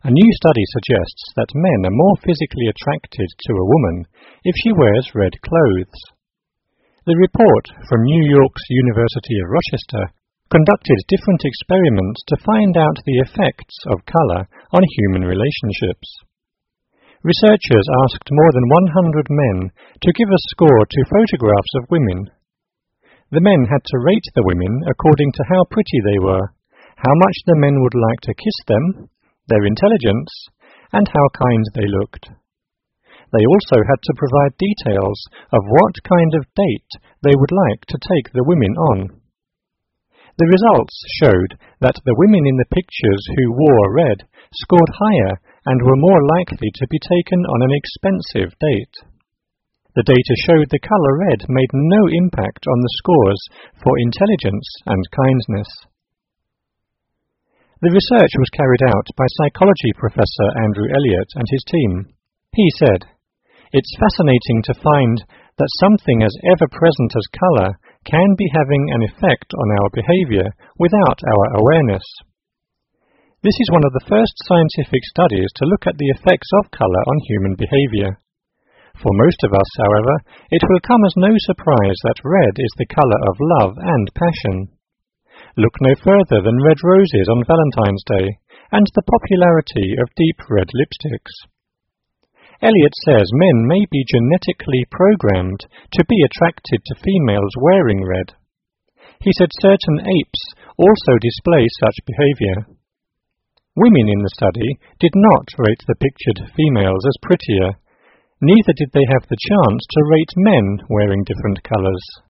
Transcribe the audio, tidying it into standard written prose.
A new study suggests that men are more physically attracted to a woman if she wears red clothes. The report from New York's University of Rochester conducted different experiments to find out the effects of color on human relationships. Researchers asked more than 100 men to give a score to photographs of women. The men had to rate the women according to how pretty they were, how much the men would like to kiss them, their intelligence, and how kind they looked. They also had to provide details of what kind of date they would like to take the women on. The results showed that the women in the pictures who wore red scored higher and were more likely to be taken on an expensive date. The data showed the color red made no impact on the scores for intelligence and kindness. The research was carried out by psychology professor Andrew Elliott and his team. He said, "It's fascinating to find that something as ever-present as color can be having an effect on our behavior without our awareness. This is one of the first scientific studies to look at the effects of color on human behavior. For most of us, however, it will come as no surprise that red is the color of love and passion. Look no further than red roses on Valentine's Day and the popularity of deep red lipsticks." Elliott says men may be genetically programmed to be attracted to females wearing red. He said certain apes also display such behavior. Women in the study did not rate the pictured females as prettier, neither did they have the chance to rate men wearing different colors.